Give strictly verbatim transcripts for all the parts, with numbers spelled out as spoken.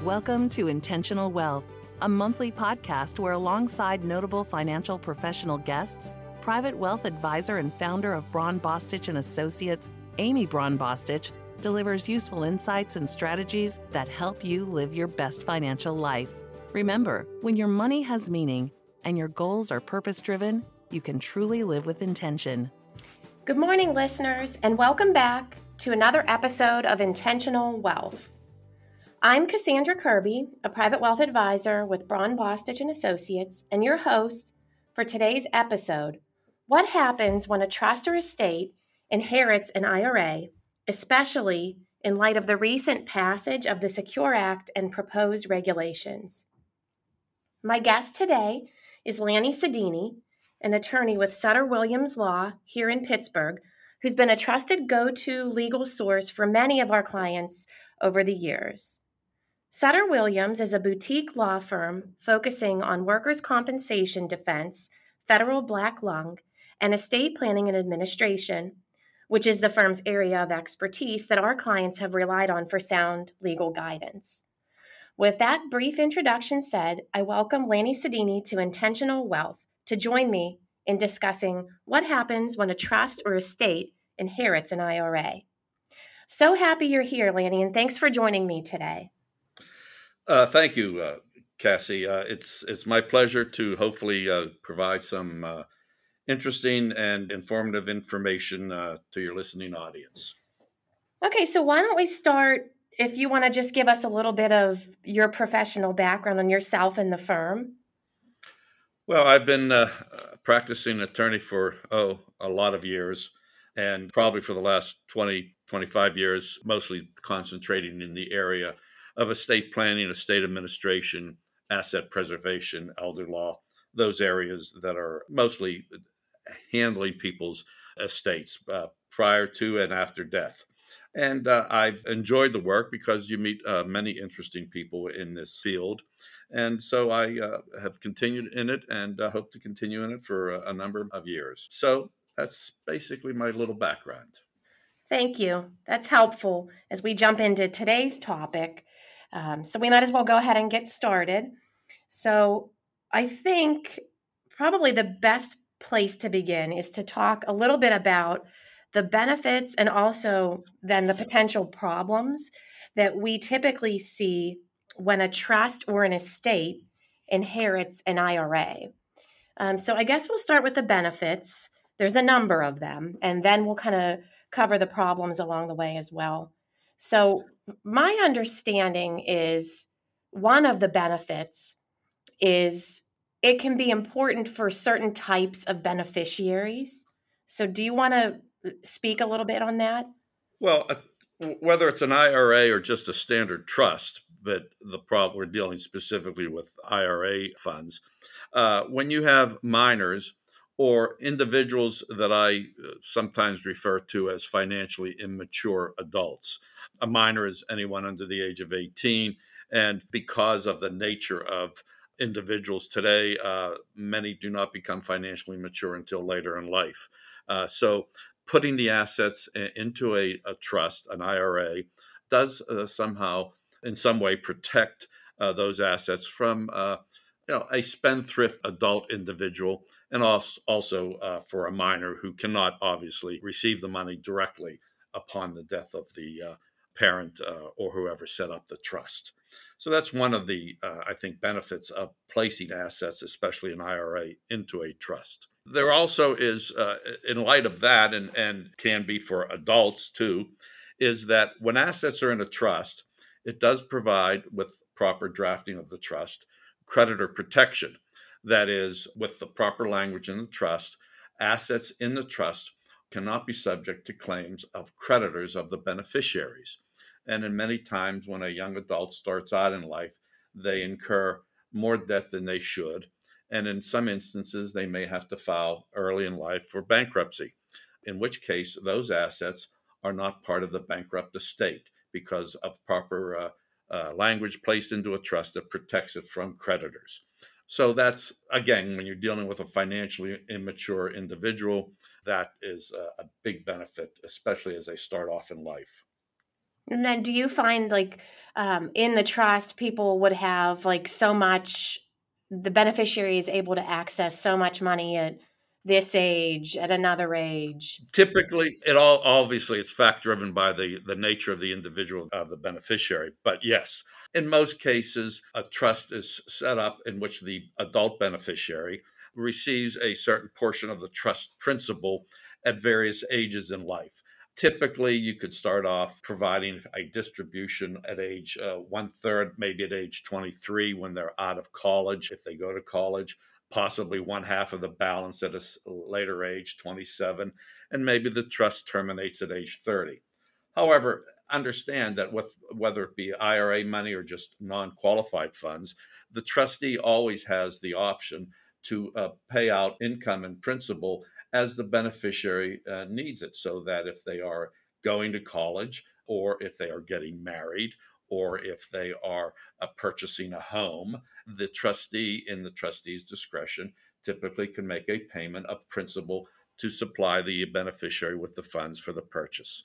Welcome to Intentional Wealth, a monthly podcast where, alongside notable financial professional guests, private wealth advisor and founder of Braun Bostitch and Associates, Amy Braun Bostitch, delivers useful insights and strategies that help you live your best financial life. Remember, when your money has meaning and your goals are purpose-driven, you can truly live with intention. Good morning, listeners, and welcome back to another episode of Intentional Wealth. I'm Cassandra Kirby, a private wealth advisor with Braun Bostitch and Associates, and your host for today's episode. What happens when a trust or estate inherits an I R A, especially in light of the recent passage of the Secure Act and proposed regulations? My guest today is Lanny Sedini, an attorney with Sutter Williams Law here in Pittsburgh, who's been a trusted go-to legal source for many of our clients over the years. Sutter Williams is a boutique law firm focusing on workers' compensation defense, federal black lung, and estate planning and administration, which is the firm's area of expertise that our clients have relied on for sound legal guidance. With that brief introduction said, I welcome Lanny Sedini to Intentional Wealth to join me in discussing what happens when a trust or estate inherits an I R A. So happy you're here, Lanny, and thanks for joining me today. Uh, thank you, uh, Cassie. Uh, it's it's my pleasure to hopefully uh, provide some uh, interesting and informative information uh, to your listening audience. Okay, so why don't we start, if you want to just give us a little bit of your professional background on yourself and the firm. Well, I've been uh, practicing attorney for, oh, a lot of years, and probably for the last twenty, twenty-five years, mostly concentrating in the area of estate planning, estate administration, asset preservation, elder law, those areas that are mostly handling people's estates uh, prior to and after death. And uh, I've enjoyed the work because you meet uh, many interesting people in this field. And so I uh, have continued in it and uh, hope to continue in it for a, a number of years. So that's basically my little background. Thank you. That's helpful as we jump into today's topic. Um, so we might as well go ahead and get started. So I think probably the best place to begin is to talk a little bit about the benefits and also then the potential problems that we typically see when a trust or an estate inherits an I R A. Um, so I guess we'll start with the benefits. There's a number of them, and then we'll kind of cover the problems along the way as well. So my understanding is one of the benefits is it can be important for certain types of beneficiaries. So do you want to speak a little bit on that? Well, uh, whether it's an I R A or just a standard trust, but the problem we're dealing specifically with I R A funds, uh, when you have minors or individuals that I sometimes refer to as financially immature adults. A minor is anyone under the age of eighteen, and because of the nature of individuals today, uh, many do not become financially mature until later in life. Uh, so putting the assets into a, a trust, an I R A, does uh, somehow, in some way, protect uh, those assets from uh, you know, a spendthrift adult individual, and also, also uh, for a minor who cannot obviously receive the money directly upon the death of the uh, parent uh, or whoever set up the trust. So that's one of the, uh, I think, benefits of placing assets, especially an I R A, into a trust. There also is, uh, in light of that, and, and can be for adults too, is that when assets are in a trust, it does provide, with proper drafting of the trust, creditor protection. That is, with the proper language in the trust, assets in the trust cannot be subject to claims of creditors of the beneficiaries. And in many times when a young adult starts out in life, they incur more debt than they should. And in some instances, they may have to file early in life for bankruptcy, in which case those assets are not part of the bankrupt estate because of proper uh, uh, language placed into a trust that protects it from creditors. So that's, again, when you're dealing with a financially immature individual, that is a, a big benefit, especially as they start off in life. And then do you find like um, in the trust, people would have like so much, the beneficiary is able to access so much money at this age, at another age? Typically, it all obviously it's fact driven by the the nature of the individual of the beneficiary. But yes, in most cases, a trust is set up in which the adult beneficiary receives a certain portion of the trust principal at various ages in life. Typically, you could start off providing a distribution at age uh, one third, maybe at age twenty-three when they're out of college, if they go to college, possibly one half of the balance at a later age, twenty-seven, and maybe the trust terminates at age thirty. However, understand that with whether it be I R A money or just non-qualified funds, the trustee always has the option to uh, pay out income and principal as the beneficiary uh, needs it, so that if they are going to college, or if they are getting married, or if they are uh, purchasing a home, the trustee, in the trustee's discretion, typically can make a payment of principal to supply the beneficiary with the funds for the purchase.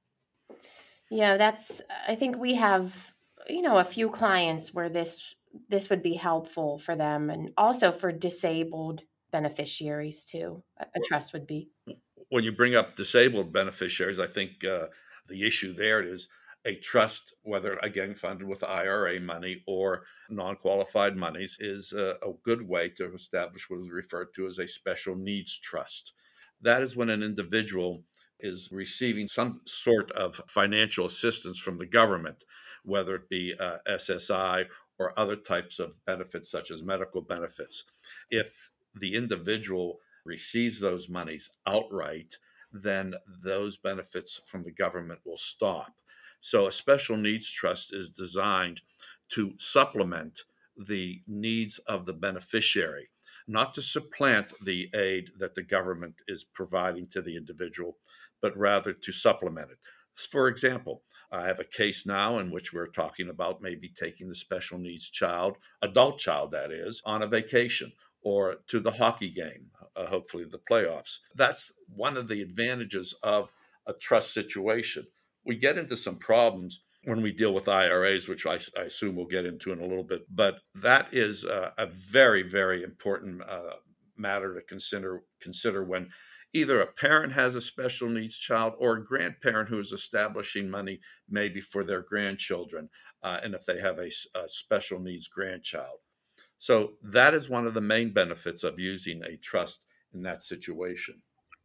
Yeah, that's, I think we have, you know, a few clients where this this would be helpful for them, and also for disabled beneficiaries too. A, a trust would be. When you bring up disabled beneficiaries, I think uh, the issue there is a trust, whether again funded with I R A money or non qualified monies, is a, a good way to establish what is referred to as a special needs trust. That is when an individual is receiving some sort of financial assistance from the government, whether it be uh, S S I or other types of benefits such as medical benefits. If the individual receives those monies outright, then those benefits from the government will stop. So a special needs trust is designed to supplement the needs of the beneficiary, not to supplant the aid that the government is providing to the individual, but rather to supplement it. For example, I have a case now in which we're talking about maybe taking the special needs child, adult child that is, on a vacation or to the hockey game, uh, hopefully the playoffs. That's one of the advantages of a trust situation. We get into some problems when we deal with I R As, which I, I assume we'll get into in a little bit, but that is a, a very, very important uh, matter to consider consider when either a parent has a special needs child or a grandparent who is establishing money maybe for their grandchildren, uh, and if they have a, a special needs grandchild. So that is one of the main benefits of using a trust in that situation.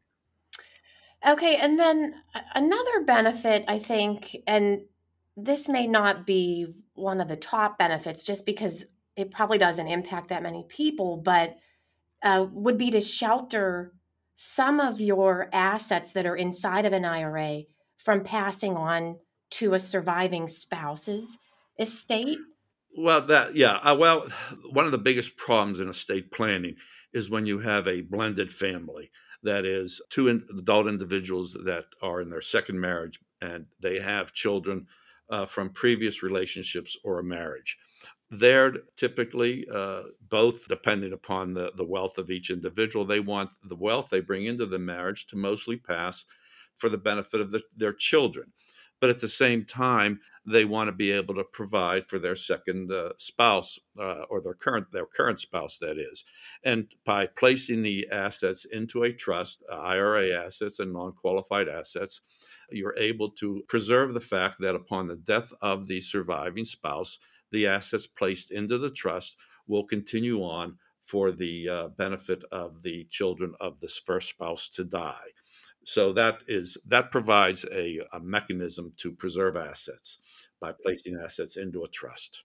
Okay, and then a- another benefit, I think, and this may not be one of the top benefits just because it probably doesn't impact that many people, but uh, would be to shelter some of your assets that are inside of an I R A from passing on to a surviving spouse's estate. Well, that yeah. Uh, well, one of the biggest problems in estate planning is when you have a blended family. That is, two in, adult individuals that are in their second marriage and they have children uh, from previous relationships or a marriage. They're typically uh, both depending upon the, the wealth of each individual. They want the wealth they bring into the marriage to mostly pass for the benefit of the, their children. But at the same time, they want to be able to provide for their second uh, spouse uh, or their current their current spouse, that is. And by placing the assets into a trust, uh, I R A assets and non-qualified assets, you're able to preserve the fact that upon the death of the surviving spouse, the assets placed into the trust will continue on for the uh, benefit of the children of this first spouse to die. So that is that provides a, a mechanism to preserve assets by placing assets into a trust.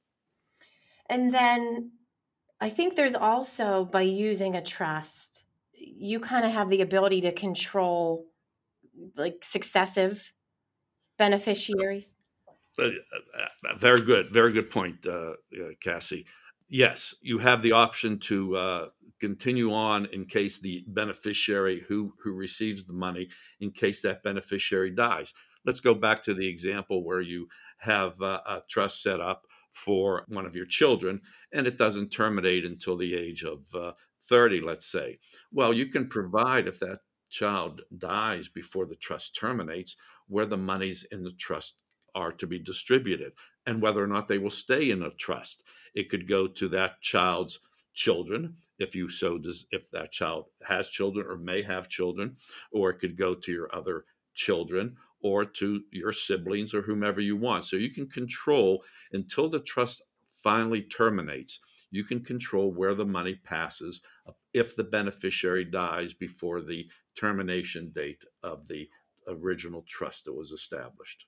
And then I think there's also, by using a trust, you kind of have the ability to control like successive beneficiaries. Uh, uh, very good, very good point, uh, uh, Cassie. Yes, you have the option to uh, continue on in case the beneficiary who who receives the money, in case that beneficiary dies. Let's go back to the example where you have uh, a trust set up for one of your children, and it doesn't terminate until the age of uh, thirty, let's say. Well, you can provide if that child dies before the trust terminates, where the monies in the trust are to be distributed and whether or not they will stay in a trust. It could go to that child's children, if you so does, if that child has children or may have children, or it could go to your other children or to your siblings or whomever you want. So you can control until the trust finally terminates. You can control where the money passes if the beneficiary dies before the termination date of the original trust that was established.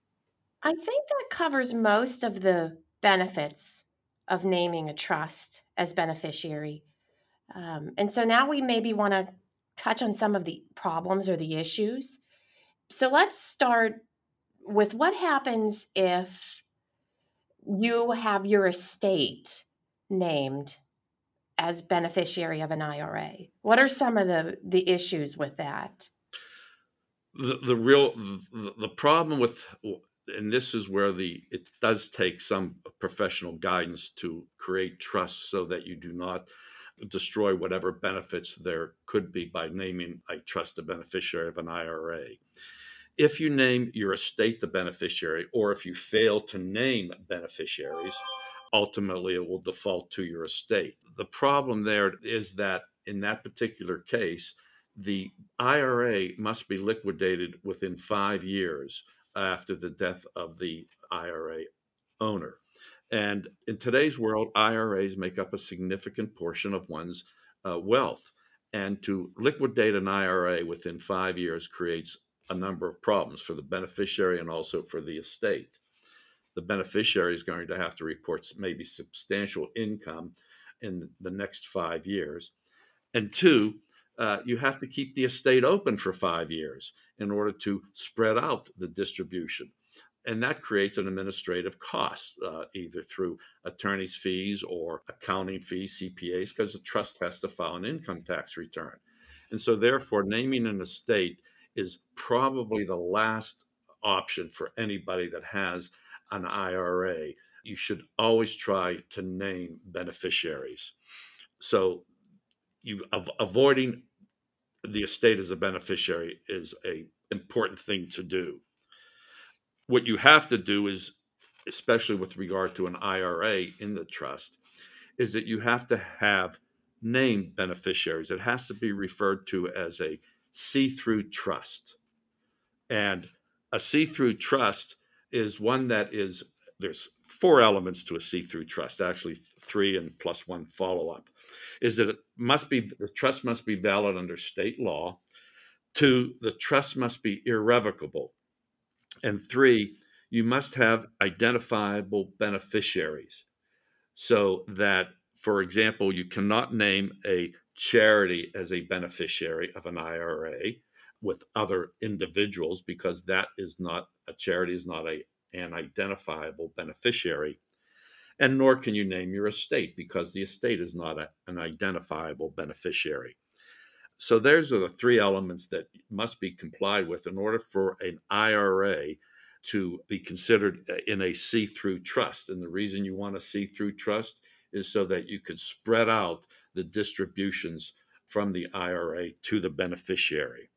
I think that covers most of the benefits of naming a trust as beneficiary. Um, and so now we maybe want to touch on some of the problems or the issues. So let's start with what happens if you have your estate named as beneficiary of an I R A. What are some of the, the issues with that? The, the real the, the problem with, and this is where the it does take some professional guidance to create trusts so that you do not destroy whatever benefits there could be by naming a trust a beneficiary of an I R A. If you name your estate the beneficiary, or if you fail to name beneficiaries, ultimately it will default to your estate. The problem there is that in that particular case, the I R A must be liquidated within five years after the death of the I R A owner. And in today's world, I R As make up a significant portion of one's uh, wealth. And to liquidate an I R A within five years creates a number of problems for the beneficiary and also for the estate. The beneficiary is going to have to report maybe substantial income in the next five years. And two, uh, you have to keep the estate open for five years in order to spread out the distribution. And that creates an administrative cost, uh, either through attorney's fees or accounting fees, C P As, because the trust has to file an income tax return. And so therefore, naming an estate is probably the last option for anybody that has an I R A. You should always try to name beneficiaries. So you av- avoiding the estate as a beneficiary is a important thing to do. What you have to do is, especially with regard to an I R A in the trust, is that you have to have named beneficiaries. It has to be referred to as a see-through trust. And a see-through trust is one that is, there's four elements to a see-through trust, actually three and plus one follow-up, is that it must be, the trust must be valid under state law. Two, the trust must be irrevocable. And three, you must have identifiable beneficiaries so that, for example, you cannot name a charity as a beneficiary of an I R A with other individuals because that is not, a charity is not a, an identifiable beneficiary. And nor can you name your estate because the estate is not a, an identifiable beneficiary. So those are the three elements that must be complied with in order for an I R A to be considered in a see-through trust. And the reason you want a see-through trust is so that you can spread out the distributions from the I R A to the beneficiary.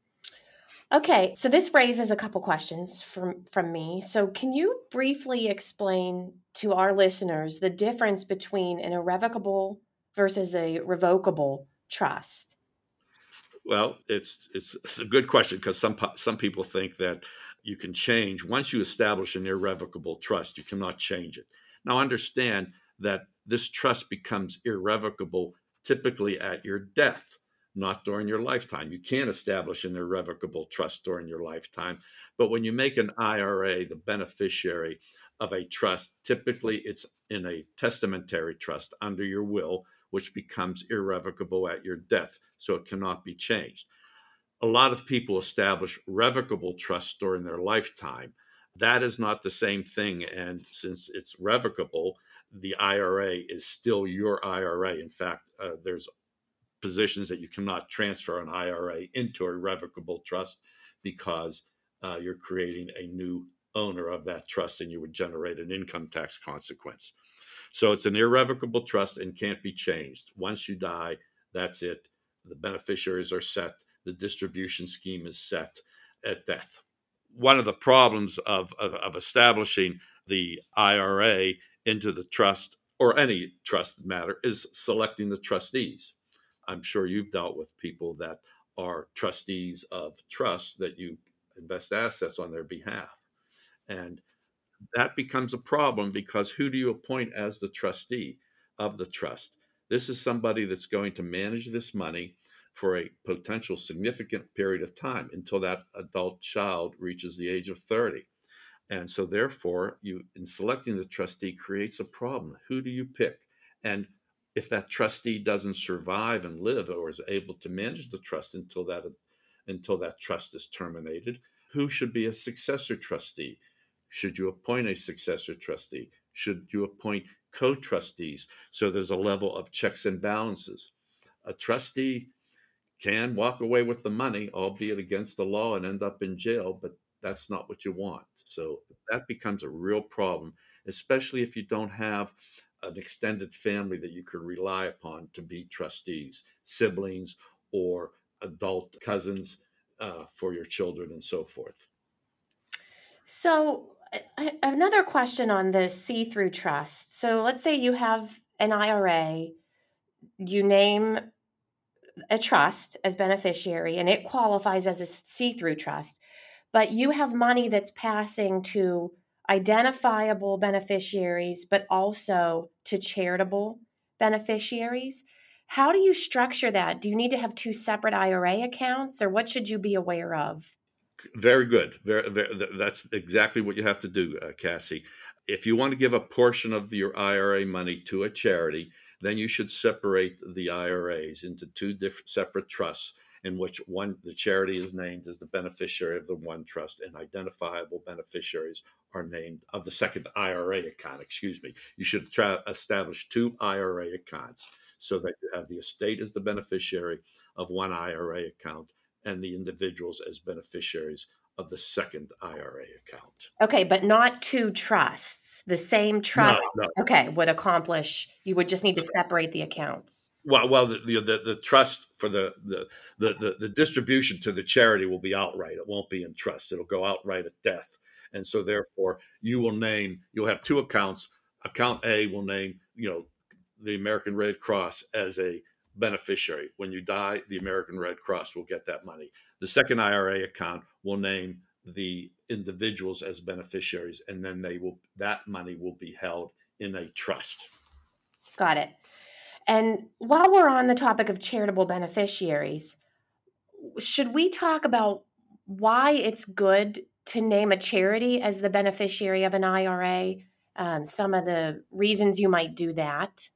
Okay, so this raises a couple questions from, from me. So can you briefly explain to our listeners the difference between an irrevocable versus a revocable trust? Well, it's it's, it's a good question because some some people think that you can change once you establish an irrevocable trust, you cannot change it. Now, understand that this trust becomes irrevocable typically at your death, not during your lifetime. You can't establish an irrevocable trust during your lifetime, but when you make an I R A the beneficiary of a trust, typically it's in a testamentary trust under your will, which becomes irrevocable at your death, so it cannot be changed. A lot of people establish revocable trusts during their lifetime. That is not the same thing, and since it's revocable, the I R A is still your I R A. In fact, uh, there's positions that you cannot transfer an I R A into a revocable trust because uh, you're creating a new owner of that trust and you would generate an income tax consequence. So it's an irrevocable trust and can't be changed. Once you die, that's it. The beneficiaries are set. The distribution scheme is set at death. one of the problems of, of, of establishing the I R A into the trust, or any trust matter, is selecting the trustees. I'm sure you've dealt with people that are trustees of trusts that you invest assets on their behalf. And that becomes a problem, because who do you appoint as the trustee of the trust? This is somebody that's going to manage this money for a potential significant period of time, until that adult child reaches the age of thirty. And so therefore, you, in selecting the trustee, creates a problem. Who do you pick? And if that trustee doesn't survive and live, or is able to manage the trust until that until that trust is terminated, who should be a successor trustee? Should you appoint a successor trustee? Should you appoint co-trustees? So there's a level of checks and balances. A trustee can walk away with the money, albeit against the law, and end up in jail, but that's not what you want. So that becomes a real problem, especially if you don't have an extended family that you could rely upon to be trustees, siblings or adult cousins uh, for your children, and so forth. So, I, I- another question on the see-through trust. So, let's say you have an I R A, you name a trust as beneficiary, and it qualifies as a see-through trust, but you have money that's passing to identifiable beneficiaries, but also to charitable beneficiaries. How do you structure that? Do you need to have two separate I R A accounts, or what should you be aware of? Very good. Very, very, that's exactly what you have to do, uh, Cassie. If you want to give a portion of your I R A money to a charity, then you should separate the I R As into two different separate trusts, in which one, the charity is named as the beneficiary of the one trust, and identifiable beneficiaries are named of the second I R A account. Excuse me. You should try establish two I R A accounts, so that you have the estate as the beneficiary of one I R A account, and the individuals as beneficiaries of the second I R A account. Okay, but not two trusts. The same No, trust, no. okay, would accomplish, you would just need to separate the accounts. Well, well, the the, the, the trust for the, the the the the distribution to the charity will be outright. It won't be in trust. It'll go outright at death. And so therefore, you will name, you'll have two accounts. Account A will name, you know, the American Red Cross as a beneficiary. When you die, the American Red Cross will get that money. The second I R A account will name the individuals as beneficiaries, and then they will that money will be held in a trust. Got it. And while we're on the topic of charitable beneficiaries, should we talk about why it's good to name a charity as the beneficiary of an I R A? Um, some of the reasons you might do that.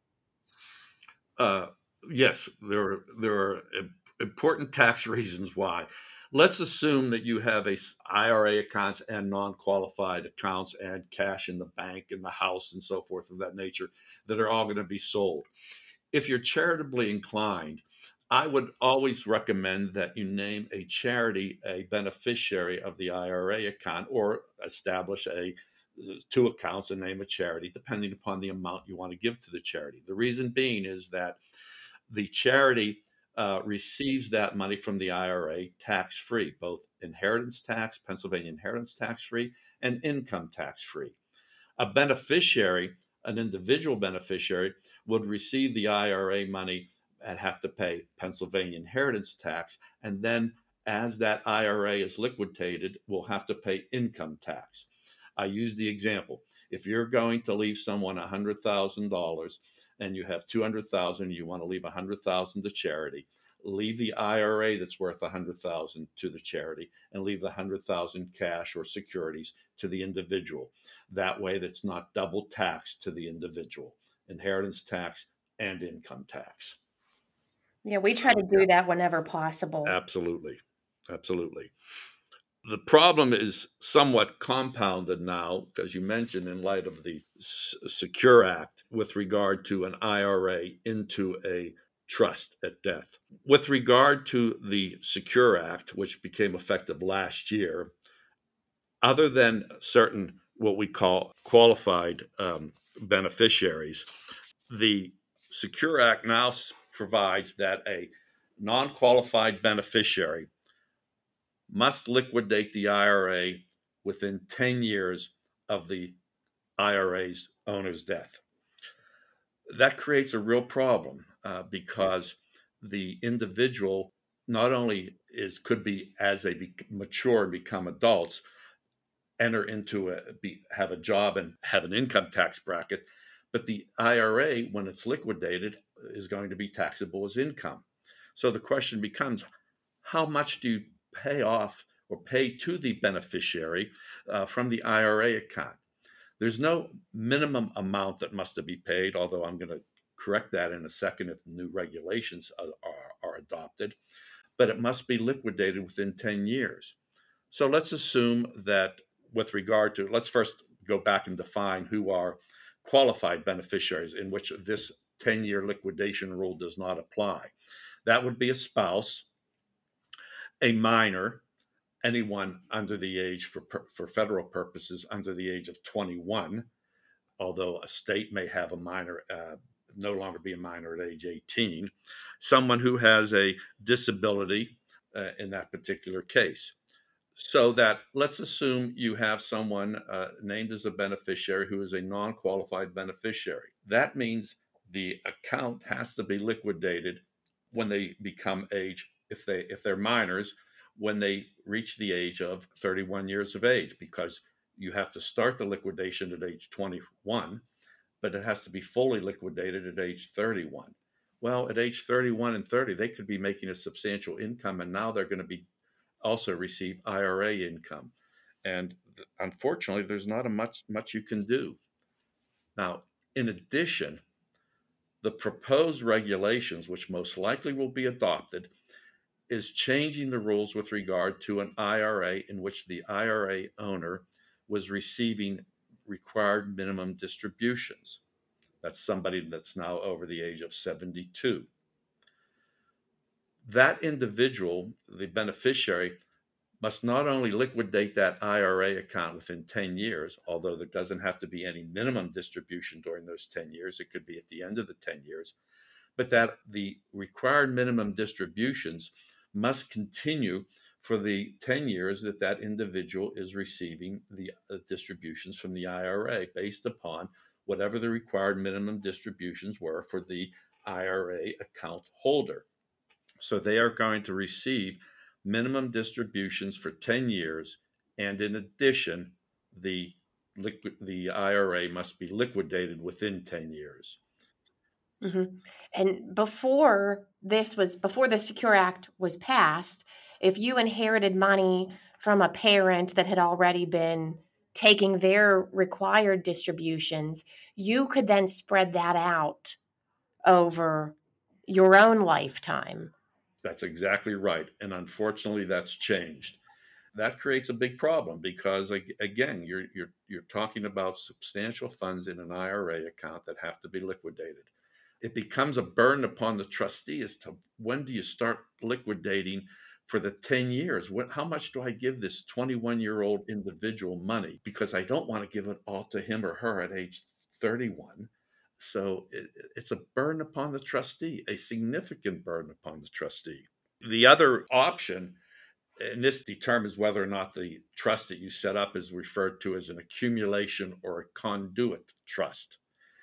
Uh, yes, there are, there are important tax reasons why. Let's assume that you have a I R A accounts and non-qualified accounts and cash in the bank, in the house, and so forth of that nature, that are all going to be sold. If you're charitably inclined, I would always recommend that you name a charity a beneficiary of the I R A account, or establish a two accounts and name a charity, depending upon the amount you want to give to the charity. The reason being is that the charity uh, receives that money from the I R A tax free, both inheritance tax, Pennsylvania inheritance tax free, and income tax free. A beneficiary, an individual beneficiary, would receive the I R A money and have to pay Pennsylvania inheritance tax. And then, as that I R A is liquidated, will have to pay income tax. I use the example. If you're going to leave someone one hundred thousand dollars and you have two hundred thousand dollars, you want to leave one hundred thousand dollars to charity, leave the I R A that's worth one hundred thousand dollars to the charity, and leave the one hundred thousand dollars cash or securities to the individual. That way, that's not double taxed to the individual, inheritance tax and income tax. Yeah, we try to do that whenever possible. Absolutely. Absolutely. The problem is somewhat compounded now, as you mentioned, in light of the S- Secure Act, with regard to an I R A into a trust at death. With regard to the Secure Act, which became effective last year, other than certain what we call qualified um, beneficiaries, the Secure Act now s- provides that a non-qualified beneficiary must liquidate the I R A within ten years of the I R A's owner's death. That creates a real problem uh, because the individual not only is could be as they be, mature and become adults, enter into a be, have a job and have an income tax bracket, but the I R A, when it's liquidated, is going to be taxable as income. So the question becomes, how much do you pay off or pay to the beneficiary uh, from the I R A account? There's no minimum amount that must be paid, although I'm going to correct that in a second if new regulations are, are, are adopted, but it must be liquidated within ten years. So let's assume that with regard to, let's first go back and define who are qualified beneficiaries in which this ten-year liquidation rule does not apply. That would be a spouse, a minor, anyone under the age, for, for federal purposes, under the age of twenty-one, although a state may have a minor, uh, no longer be a minor at age eighteen, someone who has a disability uh, in that particular case. So that let's assume you have someone uh, named as a beneficiary who is a non-qualified beneficiary. That means the account has to be liquidated when they become age, if they if they're minors, when they reach the age of thirty-one years of age, because you have to start the liquidation at age twenty-one, but it has to be fully liquidated at age thirty-one. Well, at age thirty-one and thirty, they could be making a substantial income, and now they're going to be also receive I R A income. And th- unfortunately, there's not a much much you can do. Now, in addition, the proposed regulations, which most likely will be adopted, is changing the rules with regard to an I R A in which the I R A owner was receiving required minimum distributions. That's somebody that's now over the age of seventy-two. That individual, the beneficiary, must not only liquidate that I R A account within ten years, although there doesn't have to be any minimum distribution during those ten years, it could be at the end of the ten years, but that the required minimum distributions must continue for the ten years that that individual is receiving the uh, distributions from the I R A based upon whatever the required minimum distributions were for the I R A account holder. So they are going to receive minimum distributions for ten years, and in addition, the liquid, the I R A must be liquidated within ten years. Mm-hmm. And before this was before the Secure Act was passed, if you inherited money from a parent that had already been taking their required distributions, you could then spread that out over your own lifetime. That's exactly right. And unfortunately, that's changed. That creates a big problem because, again, you're, you're, you're talking about substantial funds in an I R A account that have to be liquidated. It becomes a burden upon the trustee as to when do you start liquidating for the ten years? What, how much do I give this twenty-one-year-old individual money? Because I don't want to give it all to him or her at age thirty-one. So it, it's a burden upon the trustee, a significant burden upon the trustee. The other option, and this determines whether or not the trust that you set up is referred to as an accumulation or a conduit trust.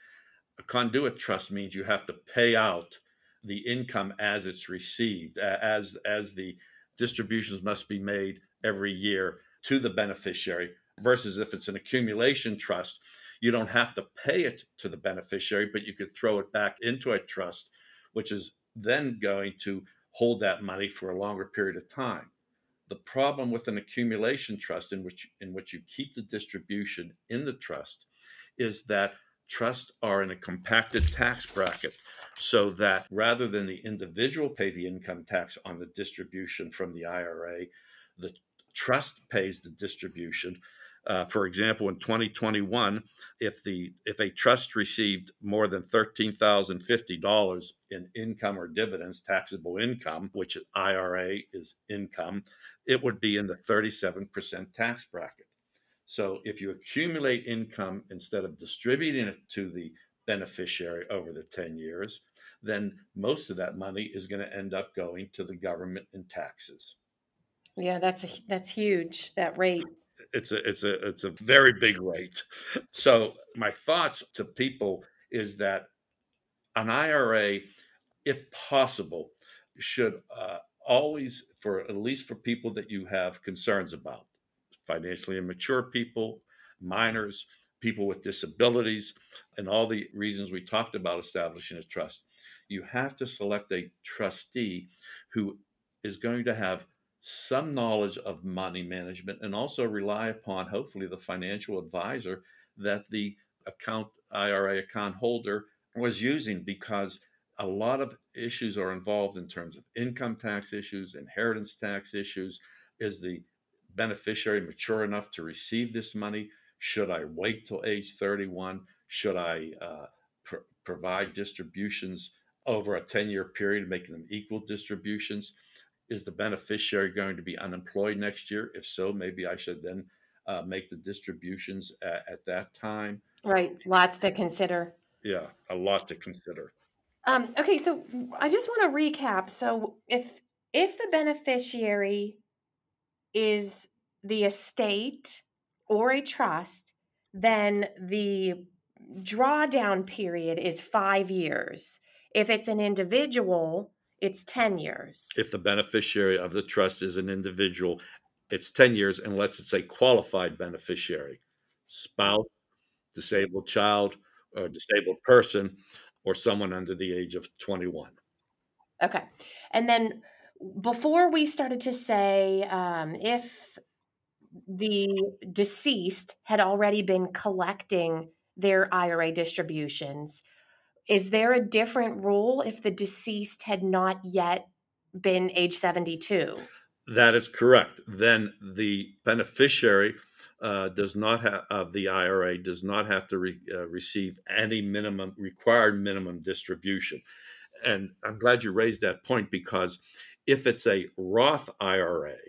A conduit trust means you have to pay out the income as it's received, as as the distributions must be made every year to the beneficiary, versus if it's an accumulation trust, you don't have to pay it to the beneficiary, but you could throw it back into a trust, which is then going to hold that money for a longer period of time. The problem with an accumulation trust in which in which you keep the distribution in the trust is that trusts are in a compacted tax bracket, so that rather than the individual pay the income tax on the distribution from the I R A, the trust pays the distribution. Uh, for example, in twenty twenty-one, if the if a trust received more than thirteen thousand fifty dollars in income or dividends, taxable income, which I R A is income, it would be in the thirty-seven percent tax bracket. So if you accumulate income instead of distributing it to the beneficiary over the ten years, then most of that money is going to end up going to the government in taxes. Yeah, that's that's huge, that rate. It's a it's a it's a very big rate. So my thoughts to people is that an I R A, if possible, should uh, always, for at least for people that you have concerns about, financially immature people, minors, people with disabilities, and all the reasons we talked about establishing a trust, you have to select a trustee who is going to have some knowledge of money management and also rely upon, hopefully, the financial advisor that the account I R A account holder was using, because a lot of issues are involved in terms of income tax issues, inheritance tax issues. Is the beneficiary mature enough to receive this money? Should I wait till age thirty-one? Should I uh, pr- provide distributions over a ten year period, making them equal distributions? Is the beneficiary going to be unemployed next year? If so, maybe I should then uh, make the distributions at, at that time. Right. Lots to consider. Yeah, a lot to consider. Um, okay, so I just want to recap. So if if the beneficiary is the estate or a trust, then the drawdown period is five years. If it's an individual, it's ten years. If the beneficiary of the trust is an individual, it's ten years unless it's a qualified beneficiary, spouse, disabled child, or disabled person, or someone under the age of twenty-one. Okay. And then before we started to say um, if the deceased had already been collecting their I R A distributions, is there a different rule if the deceased had not yet been age seventy-two? That is correct. Then the beneficiary uh, does not have of the I R A does not have to re, uh, receive any minimum required minimum distribution. And I'm glad you raised that point, because if it's a Roth I R A,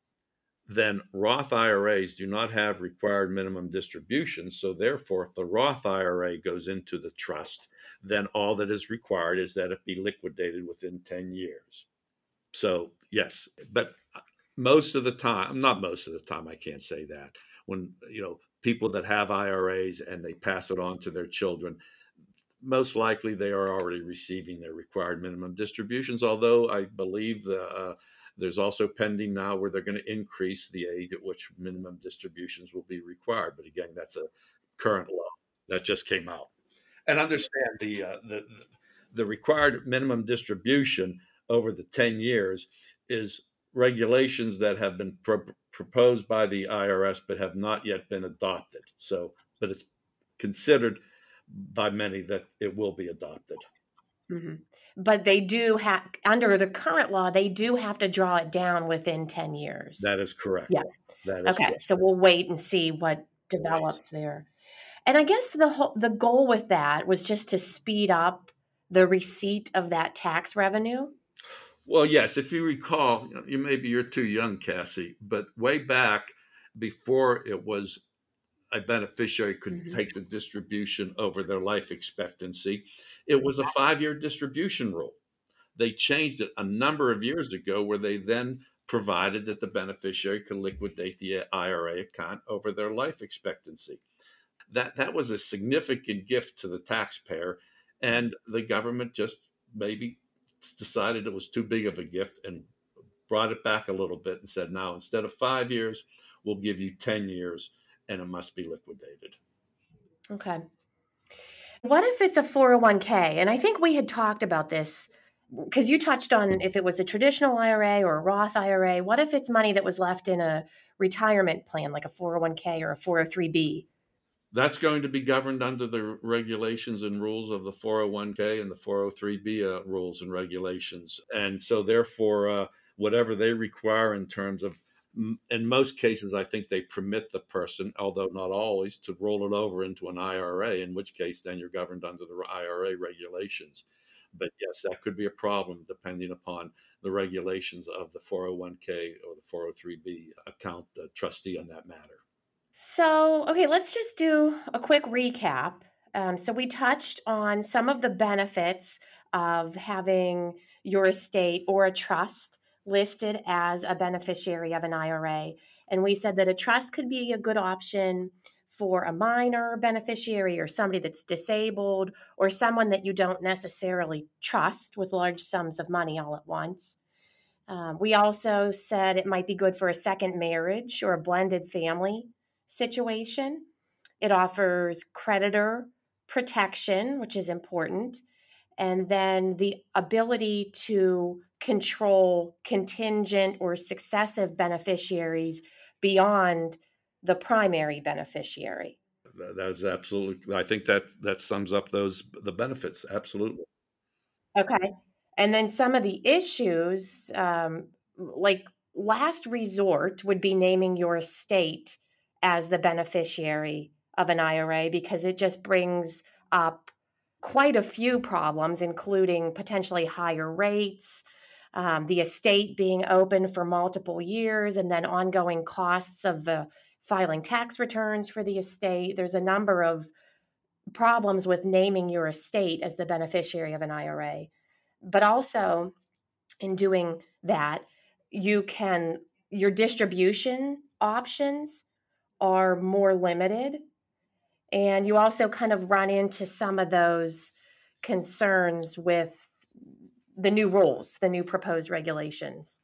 then Roth I R As do not have required minimum distributions. So therefore, if the Roth I R A goes into the trust, then all that is required is that it be liquidated within ten years. So yes, but most of the time, not most of the time, I can't say that. When, you know, people that have I R As and they pass it on to their children, most likely they are already receiving their required minimum distributions, although I believe the, uh, there's also pending now where they're going to increase the age at which minimum distributions will be required. But again, that's a current law that just came out. And understand the uh, the the required minimum distribution over the ten years is regulations that have been pro- proposed by the I R S but have not yet been adopted. So, but it's considered by many that it will be adopted. Mm-hmm. But they do have, under the current law, they do have to draw it down within ten years. That is correct. Yeah. That is Okay. correct. So we'll wait and see what develops there. And I guess the whole, the goal with that was just to speed up the receipt of that tax revenue. Well, yes, if you recall, you maybe you're too young, Cassie, but way back before it was a beneficiary could Mm-hmm. take the distribution over their life expectancy, it was a five-year distribution rule. They changed it a number of years ago, where they then provided that the beneficiary could liquidate the I R A account over their life expectancy. That that was a significant gift to the taxpayer, and the government just maybe decided it was too big of a gift and brought it back a little bit and said, now instead of five years, we'll give you ten years, and it must be liquidated. Okay. What if it's a four oh one k? And I think we had talked about this because you touched on if it was a traditional I R A or a Roth I R A. What if it's money that was left in a retirement plan like a four oh one k or a four oh three b? That's going to be governed under the regulations and rules of the four oh one k and the four oh three b uh, rules and regulations. And so therefore, uh, whatever they require in terms of, in most cases, I think they permit the person, although not always, to roll it over into an I R A, in which case then you're governed under the I R A regulations. But yes, that could be a problem depending upon the regulations of the four oh one k or the four oh three b account uh, trustee on that matter. So, okay, let's just do a quick recap. Um, so, we touched on some of the benefits of having your estate or a trust listed as a beneficiary of an I R A. And we said that a trust could be a good option for a minor beneficiary or somebody that's disabled or someone that you don't necessarily trust with large sums of money all at once. Um, we also said it might be good for a second marriage or a blended family situation. It offers creditor protection, which is important, and then the ability to control contingent or successive beneficiaries beyond the primary beneficiary. That is absolutely, I think that that sums up those the benefits. Absolutely. Okay. And then some of the issues, um, like last resort, would be naming your estate as the beneficiary of an I R A because it just brings up quite a few problems, including potentially higher rates, um, the estate being open for multiple years, and then ongoing costs of the filing tax returns for the estate. There's a number of problems with naming your estate as the beneficiary of an I R A. But also, in doing that, you can, your distribution options are more limited. And you also kind of run into some of those concerns with the new rules, the new proposed regulations.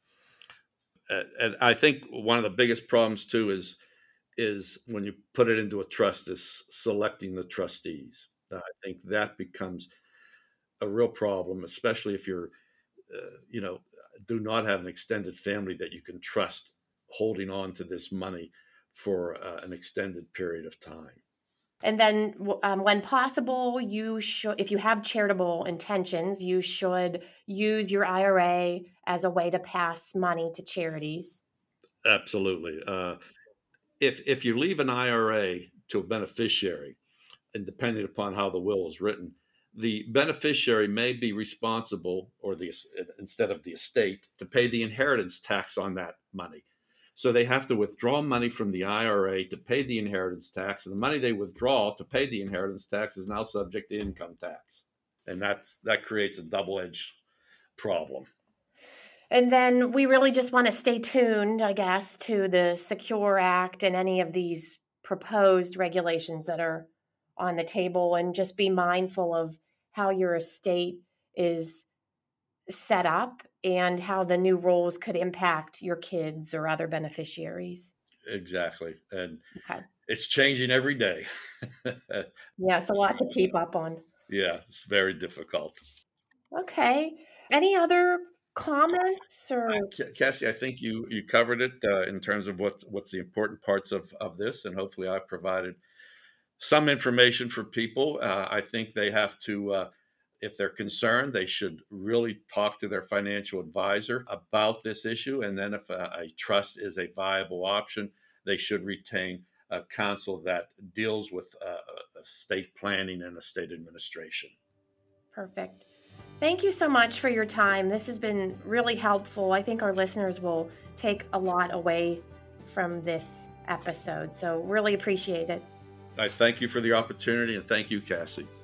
Uh, and I think one of the biggest problems too is is when you put it into a trust is selecting the trustees. Uh, I think that becomes a real problem, especially if you're, uh, you know, do not have an extended family that you can trust holding on to this money for uh, an extended period of time. And then, um, when possible, you should, if you have charitable intentions, you should use your I R A as a way to pass money to charities. Absolutely. Uh, if if you leave an I R A to a beneficiary, and depending upon how the will is written, the beneficiary may be responsible, or the instead of the estate, to pay the inheritance tax on that money. So they have to withdraw money from the I R A to pay the inheritance tax, and the money they withdraw to pay the inheritance tax is now subject to income tax, and that's that creates a double-edged problem. And then we really just want to stay tuned, I guess, to the Secure Act and any of these proposed regulations that are on the table, and just be mindful of how your estate is set up and how the new rules could impact your kids or other beneficiaries. Exactly, and Okay. it's changing every day. Yeah, it's a lot to keep up on. Yeah, it's very difficult. Okay. Any other comments or Cassie, I think you you covered it uh, in terms of what's what's the important parts of of this, and hopefully I provided some information for people. Uh, I think they have to, uh, if they're concerned, they should really talk to their financial advisor about this issue, and then if a, a trust is a viable option, they should retain a counsel that deals with uh, estate planning and estate administration. perfect? Thank you so much for your time. This has been really helpful. I think our listeners will take a lot away from this episode. So, really appreciate it. I thank you for the opportunity, and thank you, Cassie.